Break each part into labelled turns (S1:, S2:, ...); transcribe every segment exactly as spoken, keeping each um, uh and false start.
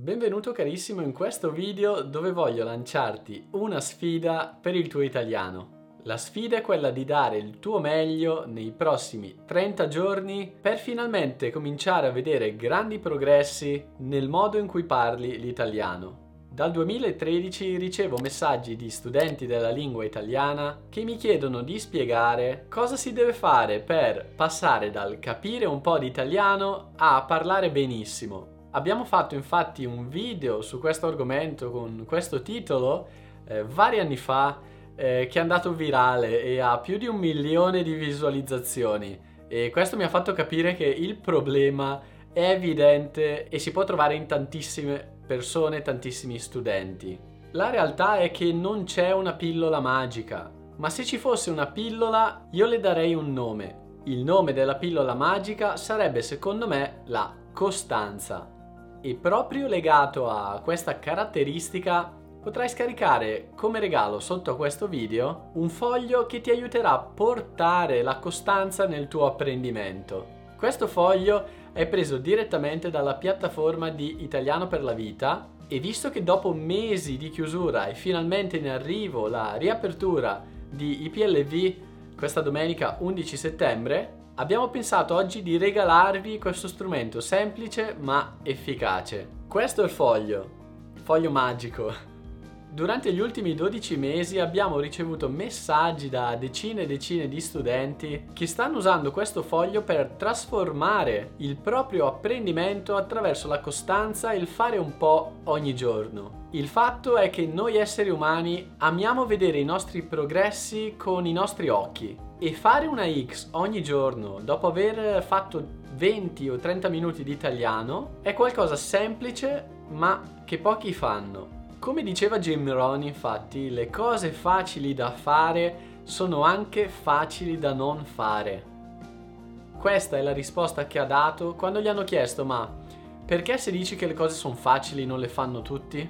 S1: Benvenuto carissimo in questo video dove voglio lanciarti una sfida per il tuo italiano. La sfida è quella di dare il tuo meglio nei prossimi trenta giorni per finalmente cominciare a vedere grandi progressi nel modo in cui parli l'italiano. Dal duemilatredici ricevo messaggi di studenti della lingua italiana che mi chiedono di spiegare cosa si deve fare per passare dal capire un po' di italiano a parlare benissimo. Abbiamo fatto infatti un video su questo argomento con questo titolo eh, vari anni fa eh, che è andato virale e ha più di un milione di visualizzazioni, e questo mi ha fatto capire che il problema è evidente e si può trovare in tantissime persone, tantissimi studenti. La realtà è che non c'è una pillola magica, ma se ci fosse una pillola io le darei un nome. Il nome della pillola magica sarebbe secondo me la costanza. E proprio legato a questa caratteristica potrai scaricare come regalo sotto a questo video un foglio che ti aiuterà a portare la costanza nel tuo apprendimento. Questo foglio è preso direttamente dalla piattaforma di Italiano per la Vita, e visto che dopo mesi di chiusura è finalmente in arrivo la riapertura di I P L V questa domenica undici settembre, abbiamo pensato oggi di regalarvi questo strumento semplice ma efficace. Questo è il foglio, il foglio magico. Durante gli ultimi dodici mesi abbiamo ricevuto messaggi da decine e decine di studenti che stanno usando questo foglio per trasformare il proprio apprendimento attraverso la costanza e il fare un po' ogni giorno. Il fatto è che noi esseri umani amiamo vedere i nostri progressi con i nostri occhi, e fare una X ogni giorno dopo aver fatto venti o trenta minuti di italiano è qualcosa semplice ma che pochi fanno. Come diceva Jim Rohn, infatti, le cose facili da fare sono anche facili da non fare. Questa è la risposta che ha dato quando gli hanno chiesto: ma perché se dici che le cose sono facili non le fanno tutti?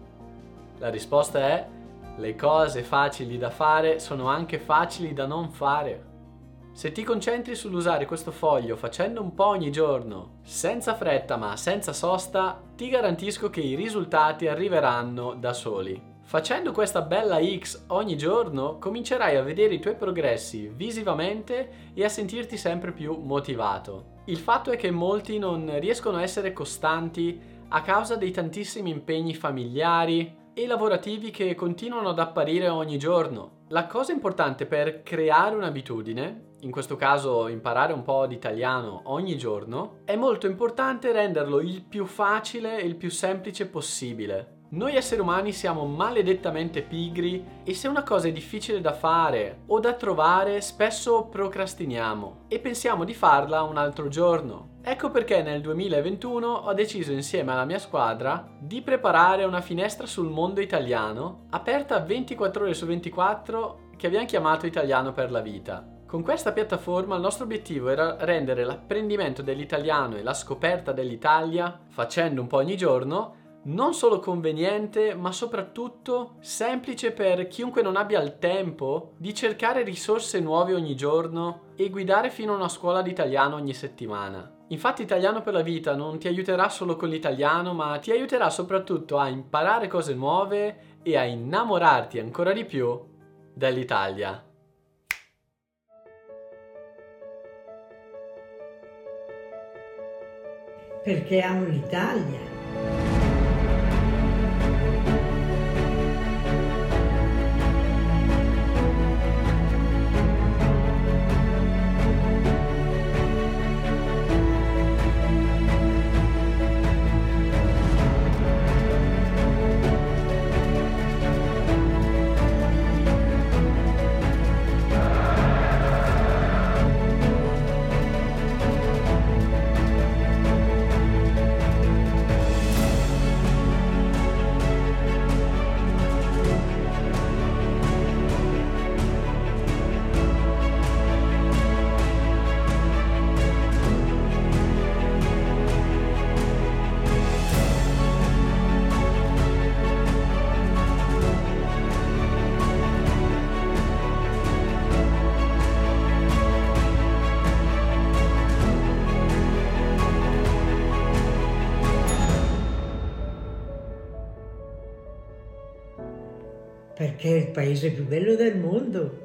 S1: La risposta è: le cose facili da fare sono anche facili da non fare. Se ti concentri sull'usare questo foglio facendo un po' ogni giorno, senza fretta ma senza sosta, ti garantisco che i risultati arriveranno da soli. Facendo questa bella X ogni giorno, comincerai a vedere i tuoi progressi visivamente e a sentirti sempre più motivato. Il fatto è che molti non riescono a essere costanti a causa dei tantissimi impegni familiari e lavorativi che continuano ad apparire ogni giorno. La cosa importante per creare un'abitudine, in questo caso imparare un po' di italiano ogni giorno, è molto importante renderlo il più facile e il più semplice possibile. Noi esseri umani siamo maledettamente pigri e se una cosa è difficile da fare o da trovare, spesso procrastiniamo e pensiamo di farla un altro giorno. Ecco perché nel duemilaventuno ho deciso insieme alla mia squadra di preparare una finestra sul mondo italiano aperta ventiquattro ore su ventiquattro che abbiamo chiamato Italiano per la Vita. Con questa piattaforma il nostro obiettivo era rendere l'apprendimento dell'italiano e la scoperta dell'Italia, facendo un po' ogni giorno, non solo conveniente, ma soprattutto semplice per chiunque non abbia il tempo di cercare risorse nuove ogni giorno e guidare fino a una scuola di italiano ogni settimana. Infatti Italiano per la Vita non ti aiuterà solo con l'italiano, ma ti aiuterà soprattutto a imparare cose nuove e a innamorarti ancora di più dell'Italia.
S2: Perché amo l'Italia. Perché è il paese più bello del mondo.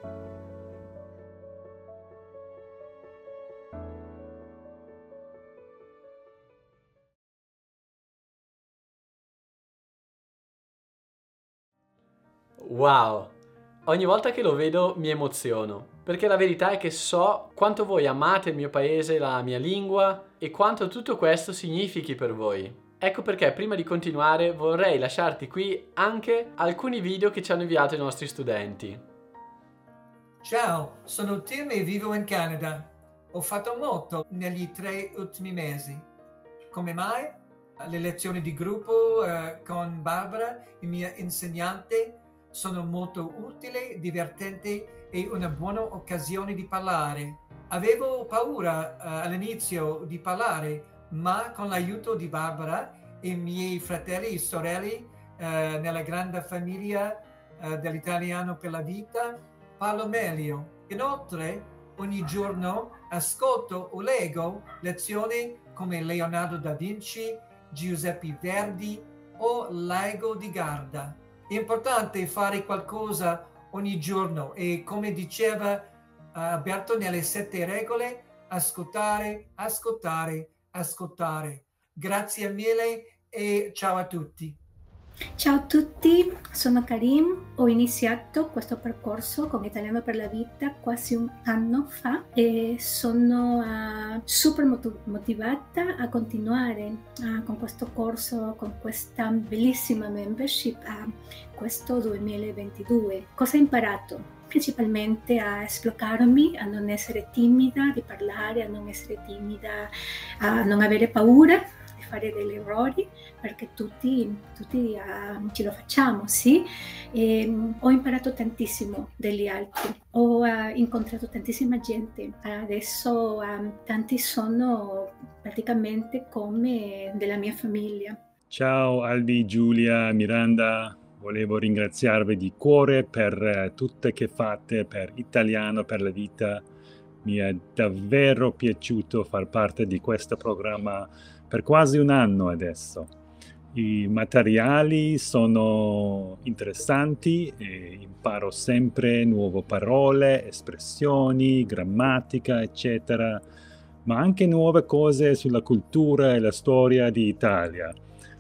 S1: Wow! Ogni volta che lo vedo mi emoziono, perché la verità è che so quanto voi amate il mio paese, la mia lingua e quanto tutto questo significhi per voi. Ecco perché prima di continuare vorrei lasciarti qui anche alcuni video che ci hanno inviato i nostri studenti.
S3: Ciao, sono Tim e vivo in Canada. Ho fatto molto negli tre ultimi mesi. Come mai? Le lezioni di gruppo eh, con Barbara, il mio insegnante, sono molto utili, divertenti e una buona occasione di parlare. Avevo paura eh, all'inizio di parlare, ma con l'aiuto di Barbara e i miei fratelli e sorelle eh, nella grande famiglia eh, dell'Italiano per la Vita, parlo meglio. Inoltre, ogni giorno ascolto o leggo lezioni come Leonardo da Vinci, Giuseppe Verdi o Laigo di Garda. È importante fare qualcosa ogni giorno e, come diceva uh, Alberto nelle sette regole, ascoltare, ascoltare, ascoltare. Grazie mille e ciao a tutti.
S4: Ciao a tutti, sono Karim, ho iniziato questo percorso con Italiano per la Vita quasi un anno fa e sono uh, super motivata a continuare uh, con questo corso, con questa bellissima membership a uh, questo duemilaventidue. Cosa ho imparato? Principalmente a sbloccarmi, a non essere timida di parlare, a non essere timida, a non avere paura di fare degli errori, perché tutti, tutti uh, ce lo facciamo, sì? E, um, ho imparato tantissimo dagli altri, ho uh, incontrato tantissima gente, adesso um, tanti sono praticamente come della mia famiglia.
S5: Ciao Albi, Giulia, Miranda, volevo ringraziarvi di cuore per uh, tutto che fate per Italiano per la Vita. Mi è davvero piaciuto far parte di questo programma per quasi un anno adesso. I materiali sono interessanti e imparo sempre nuove parole, espressioni, grammatica, eccetera, ma anche nuove cose sulla cultura e la storia di Italia.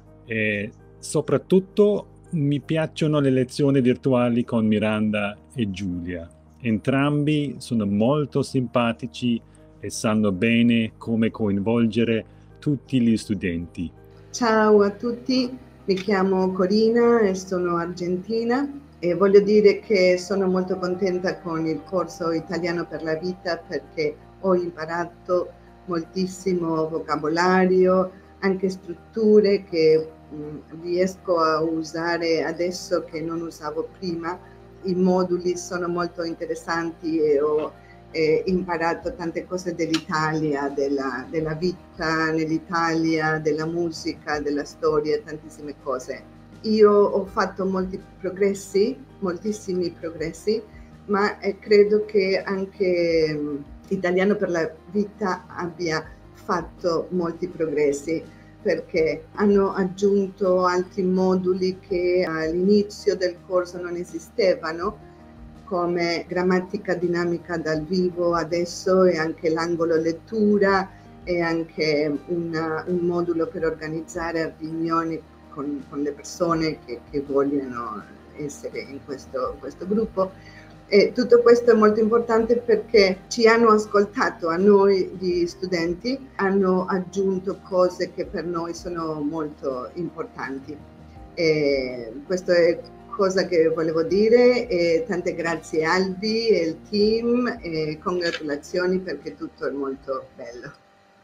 S5: E soprattutto mi piacciono le lezioni virtuali con Miranda e Giulia. Entrambi sono molto simpatici e sanno bene come coinvolgere tutti gli studenti.
S6: Ciao a tutti, mi chiamo Corina e sono argentina e voglio dire che sono molto contenta con il corso Italiano per la Vita perché ho imparato moltissimo vocabolario, anche strutture che mh, riesco a usare adesso che non usavo prima. I moduli sono molto interessanti e ho eh, imparato tante cose dell'Italia, della, della vita nell'Italia, della musica, della storia, tantissime cose. Io ho fatto molti progressi, moltissimi progressi, ma eh, credo che anche mh, Italiano per la Vita abbia fatto molti progressi, perché hanno aggiunto altri moduli che all'inizio del corso non esistevano, come grammatica dinamica dal vivo adesso e anche l'angolo lettura e anche una, un modulo per organizzare riunioni con, con le persone che, che vogliono essere in questo, questo gruppo. E tutto questo è molto importante perché ci hanno ascoltato a noi gli studenti, hanno aggiunto cose che per noi sono molto importanti. E questo è cosa che volevo dire e tante grazie Albi e il team e congratulazioni perché tutto è molto bello.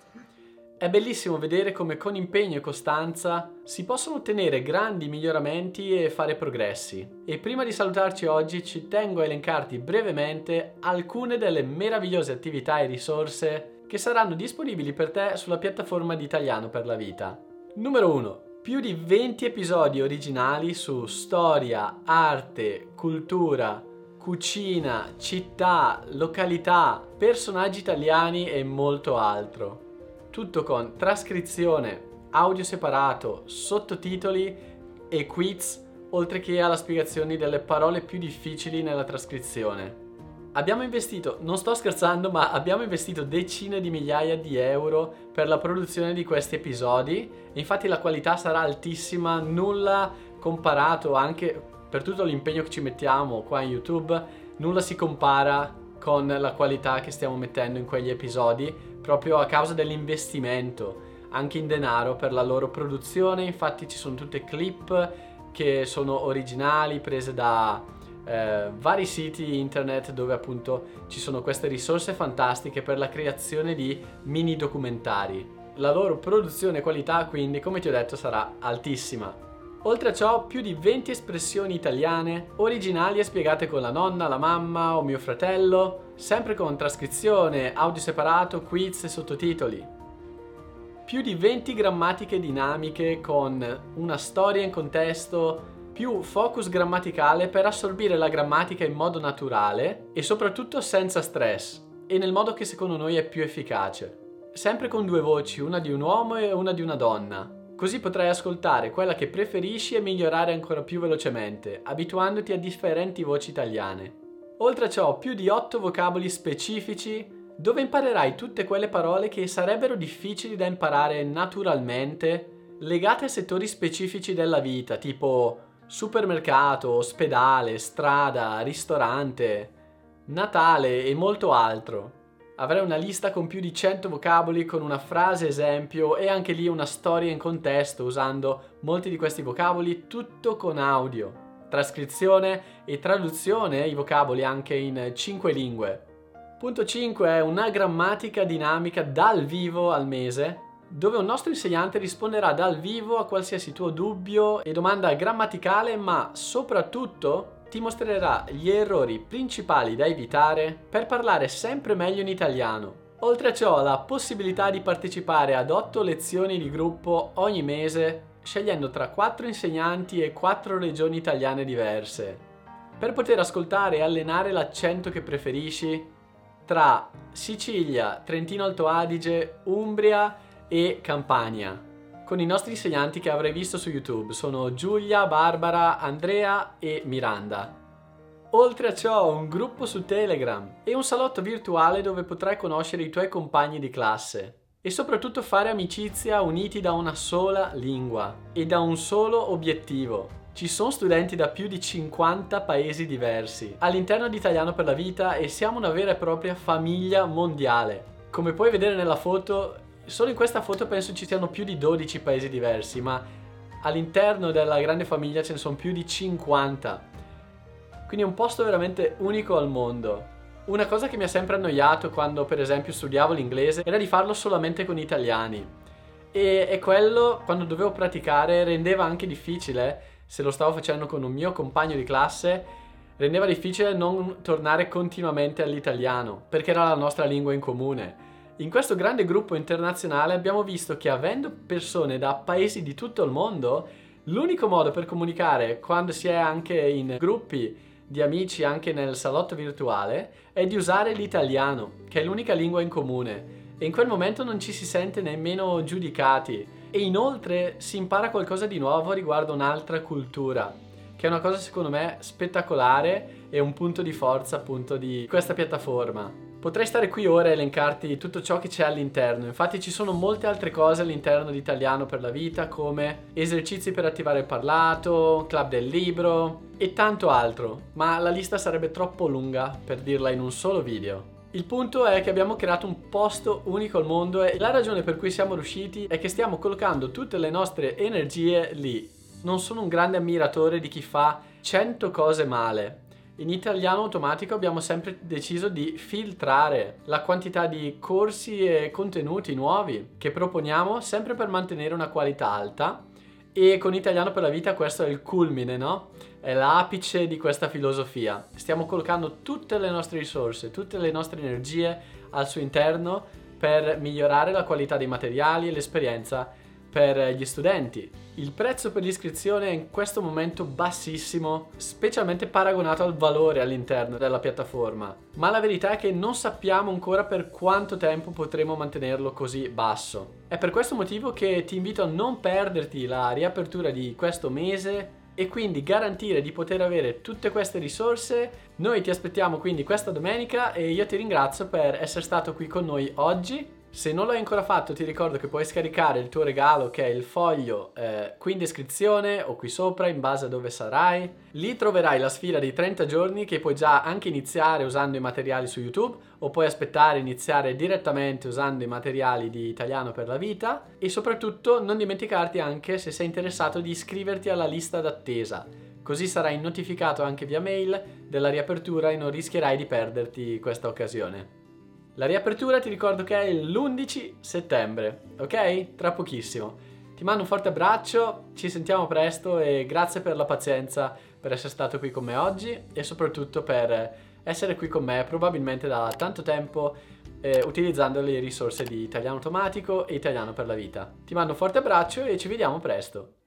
S1: È bellissimo vedere come con impegno e costanza si possono ottenere grandi miglioramenti e fare progressi. E prima di salutarci oggi ci tengo a elencarti brevemente alcune delle meravigliose attività e risorse che saranno disponibili per te sulla piattaforma di Italiano per la Vita. Numero uno. Più di venti episodi originali su storia, arte, cultura, cucina, città, località, personaggi italiani e molto altro. Tutto con trascrizione, audio separato, sottotitoli e quiz oltre che alla spiegazione delle parole più difficili nella trascrizione. Abbiamo investito, non sto scherzando, ma abbiamo investito decine di migliaia di euro per la produzione di questi episodi. Infatti la qualità sarà altissima, nulla comparato, anche per tutto l'impegno che ci mettiamo qua in YouTube, nulla si compara con la qualità che stiamo mettendo in quegli episodi, proprio a causa dell'investimento, anche in denaro, per la loro produzione. Infatti ci sono tutte clip che sono originali, prese da Eh, vari siti internet dove appunto ci sono queste risorse fantastiche per la creazione di mini documentari. La loro produzione e qualità quindi, come ti ho detto, sarà altissima. Oltre a ciò, più di venti espressioni italiane, originali e spiegate con la nonna, la mamma o mio fratello, sempre con trascrizione, audio separato, quiz e sottotitoli. Più di venti grammatiche dinamiche con una storia in contesto, più focus grammaticale per assorbire la grammatica in modo naturale e soprattutto senza stress e nel modo che secondo noi è più efficace. Sempre con due voci, una di un uomo e una di una donna. Così potrai ascoltare quella che preferisci e migliorare ancora più velocemente, abituandoti a differenti voci italiane. Oltre a ciò, più di otto vocaboli specifici dove imparerai tutte quelle parole che sarebbero difficili da imparare naturalmente, legate a settori specifici della vita, tipo supermercato, ospedale, strada, ristorante, Natale e molto altro. Avrai una lista con più di cento vocaboli con una frase esempio e anche lì una storia in contesto usando molti di questi vocaboli, tutto con audio, trascrizione e traduzione i vocaboli anche in cinque lingue. Punto cinque è una grammatica dinamica dal vivo al mese, dove un nostro insegnante risponderà dal vivo a qualsiasi tuo dubbio e domanda grammaticale, ma soprattutto ti mostrerà gli errori principali da evitare per parlare sempre meglio in italiano. Oltre a ciò, la possibilità di partecipare ad otto lezioni di gruppo ogni mese, scegliendo tra quattro insegnanti e quattro regioni italiane diverse, per poter ascoltare e allenare l'accento che preferisci tra Sicilia, Trentino Alto Adige, Umbria e Campania, con i nostri insegnanti che avrai visto su YouTube. Sono Giulia, Barbara, Andrea e Miranda. Oltre a ciò, un gruppo su Telegram e un salotto virtuale dove potrai conoscere i tuoi compagni di classe e soprattutto fare amicizia uniti da una sola lingua e da un solo obiettivo. Ci sono studenti da più di cinquanta paesi diversi all'interno di Italiano per la Vita e siamo una vera e propria famiglia mondiale. Come puoi vedere nella foto, solo in questa foto penso ci siano più di dodici paesi diversi, ma all'interno della grande famiglia ce ne sono più di cinquanta. Quindi è un posto veramente unico al mondo. Una cosa che mi ha sempre annoiato quando per esempio studiavo l'inglese era di farlo solamente con italiani. E, e quello, quando dovevo praticare, rendeva anche difficile, se lo stavo facendo con un mio compagno di classe, rendeva difficile non tornare continuamente all'italiano, perché era la nostra lingua in comune. In questo grande gruppo internazionale abbiamo visto che avendo persone da paesi di tutto il mondo, l'unico modo per comunicare quando si è anche in gruppi di amici, anche nel salotto virtuale, è di usare l'italiano, che è l'unica lingua in comune. E in quel momento non ci si sente nemmeno giudicati. E inoltre si impara qualcosa di nuovo riguardo un'altra cultura, che è una cosa secondo me spettacolare e un punto di forza appunto di questa piattaforma. Potrei stare qui ora a elencarti tutto ciò che c'è all'interno, infatti ci sono molte altre cose all'interno di Italiano per la Vita, come esercizi per attivare il parlato, club del libro e tanto altro, ma la lista sarebbe troppo lunga per dirla in un solo video. Il punto è che abbiamo creato un posto unico al mondo e la ragione per cui siamo riusciti è che stiamo collocando tutte le nostre energie lì. Non sono un grande ammiratore di chi fa cento cose male. In Italiano Automatico abbiamo sempre deciso di filtrare la quantità di corsi e contenuti nuovi che proponiamo, sempre per mantenere una qualità alta, e con Italiano per la Vita questo è il culmine, no? È l'apice di questa filosofia. Stiamo collocando tutte le nostre risorse, tutte le nostre energie al suo interno per migliorare la qualità dei materiali e l'esperienza per gli studenti. Il prezzo per l'iscrizione è in questo momento bassissimo, specialmente paragonato al valore all'interno della piattaforma, ma la verità è che non sappiamo ancora per quanto tempo potremo mantenerlo così basso. È per questo motivo che ti invito a non perderti la riapertura di questo mese e quindi garantire di poter avere tutte queste risorse. Noi ti aspettiamo quindi questa domenica e io ti ringrazio per essere stato qui con noi oggi. Se non l'hai ancora fatto ti ricordo che puoi scaricare il tuo regalo, che è il foglio eh, qui in descrizione o qui sopra in base a dove sarai. Lì troverai la sfida dei trenta giorni che puoi già anche iniziare usando i materiali su YouTube o puoi aspettare e iniziare direttamente usando i materiali di Italiano per la Vita. E soprattutto non dimenticarti anche, se sei interessato, di iscriverti alla lista d'attesa, così sarai notificato anche via mail della riapertura e non rischierai di perderti questa occasione. La riapertura ti ricordo che è l'undici settembre, ok? Tra pochissimo. Ti mando un forte abbraccio, ci sentiamo presto e grazie per la pazienza, per essere stato qui con me oggi e soprattutto per essere qui con me probabilmente da tanto tempo eh, utilizzando le risorse di Italiano Automatico e Italiano per la Vita. Ti mando un forte abbraccio e ci vediamo presto.